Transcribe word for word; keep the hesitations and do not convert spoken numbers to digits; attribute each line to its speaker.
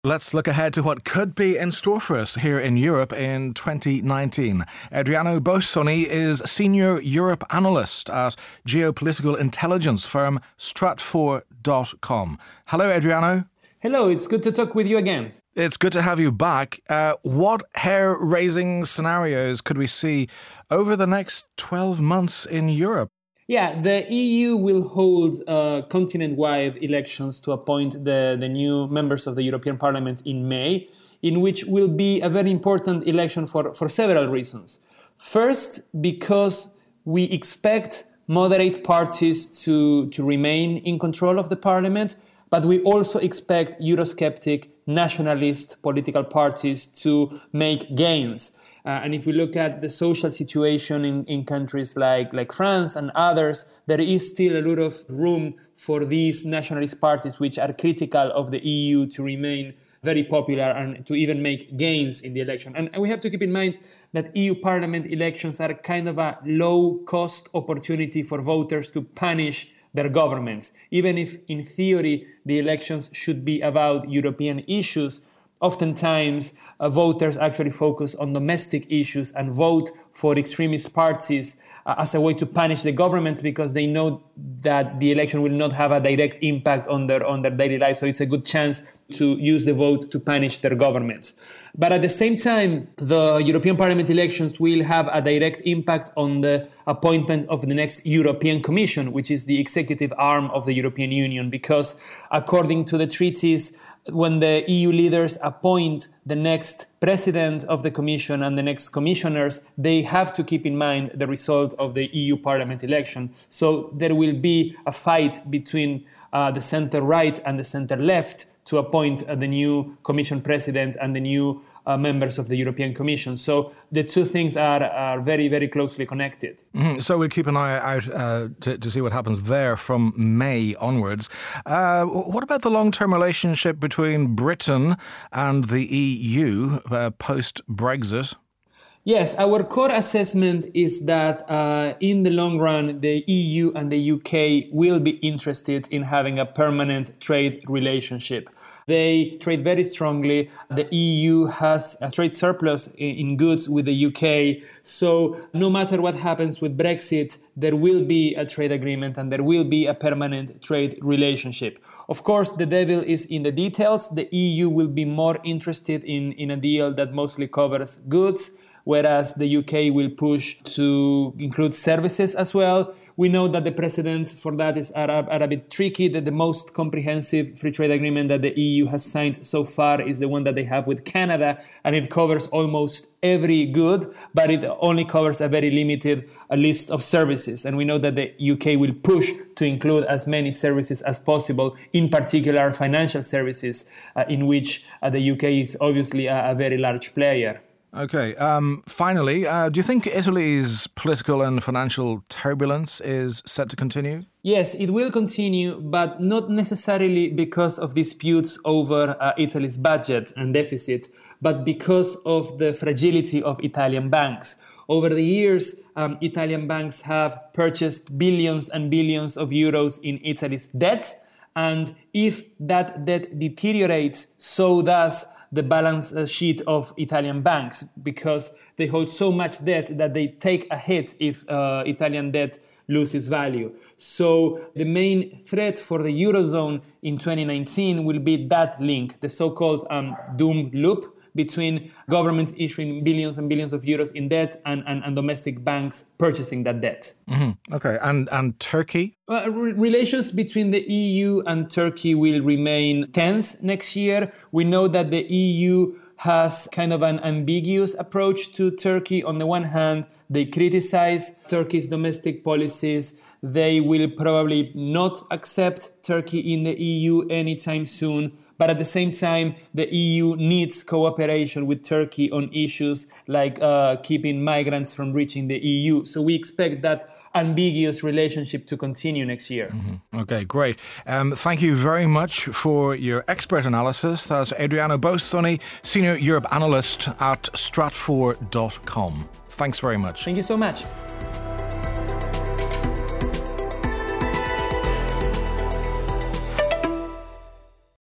Speaker 1: Let's look ahead to what could be in store for us here in Europe in twenty nineteen. Adriano Bossoni is Senior Europe Analyst at geopolitical intelligence firm Stratfor dot com. Hello, Adriano.
Speaker 2: Hello, it's good to talk with you again.
Speaker 1: It's good to have you back. Uh, what hair-raising scenarios could we see over the next twelve months in Europe?
Speaker 2: Yeah, the E U will hold uh, continent-wide elections to appoint the, the new members of the European Parliament in May, in which will be a very important election for, for several reasons. First, because we expect moderate parties to, to remain in control of the parliament, but we also expect Eurosceptic, nationalist political parties to make gains. Uh, and if we look at the social situation in, in countries like, like France and others, there is still a lot of room for these nationalist parties, which are critical of the E U, to remain very popular and to even make gains in the election. And, and we have to keep in mind that E U Parliament elections are kind of a low-cost opportunity for voters to punish their governments. Even if, in theory, the elections should be about European issues, oftentimes, uh, voters actually focus on domestic issues and vote for extremist parties uh, as a way to punish the governments, because they know that the election will not have a direct impact on their on their daily life. So it's a good chance to use the vote to punish their governments. But at the same time, the European Parliament elections will have a direct impact on the appointment of the next European Commission, which is the executive arm of the European Union, because according to the treaties, when the E U leaders appoint the next president of the Commission and the next commissioners, they have to keep in mind the result of the E U Parliament election. So there will be a fight between uh, the center-right and the center-left to appoint uh, the new Commission president and the new uh, members of the European Commission. So the two things are, are very, very closely connected.
Speaker 1: Mm-hmm. So we'll keep an eye out uh, to, to see what happens there from May onwards. Uh, what about the long-term relationship between Britain and the E U uh, post-Brexit?
Speaker 2: Yes, our core assessment is that uh, in the long run, the E U and the U K will be interested in having a permanent trade relationship. They trade very strongly. The E U has a trade surplus in goods with the U K. So no matter what happens with Brexit, there will be a trade agreement and there will be a permanent trade relationship. Of course, the devil is in the details. The E U will be more interested in, in a deal that mostly covers goods, whereas the U K will push to include services as well. We know that the precedents for that is, are, are a bit tricky, that the most comprehensive free trade agreement that the E U has signed so far is the one that they have with Canada, and it covers almost every good, but it only covers a very limited uh, list of services. And we know that the U K will push to include as many services as possible, in particular financial services, uh, in which uh, the U K is obviously a, a very large player.
Speaker 1: Okay. Um, finally, uh, do you think Italy's political and financial turbulence is set to continue?
Speaker 2: Yes, it will continue, but not necessarily because of disputes over uh, Italy's budget and deficit, but because of the fragility of Italian banks. Over the years, um, Italian banks have purchased billions and billions of euros in Italy's debt, and if that debt deteriorates, so does the balance sheet of Italian banks, because they hold so much debt that they take a hit if uh, Italian debt loses value. So the main threat for the Eurozone in twenty nineteen will be that link, the so-called um, doom loop between governments issuing billions and billions of euros in debt and, and, and domestic banks purchasing that debt.
Speaker 1: Mm-hmm. Okay, and, and Turkey?
Speaker 2: Uh, re- relations between the E U and Turkey will remain tense next year. We know that the E U has kind of an ambiguous approach to Turkey. On the one hand, they criticize Turkey's domestic policies. They will probably not accept Turkey in the E U anytime soon. But at the same time, the E U needs cooperation with Turkey on issues like uh, keeping migrants from reaching the E U. So we expect that ambiguous relationship to continue next year.
Speaker 1: Mm-hmm. Okay, great. Um, thank you very much for your expert analysis. That's Adriano Bossoni, Senior Europe Analyst at Stratfor dot com. Thanks very much.
Speaker 2: Thank you so much.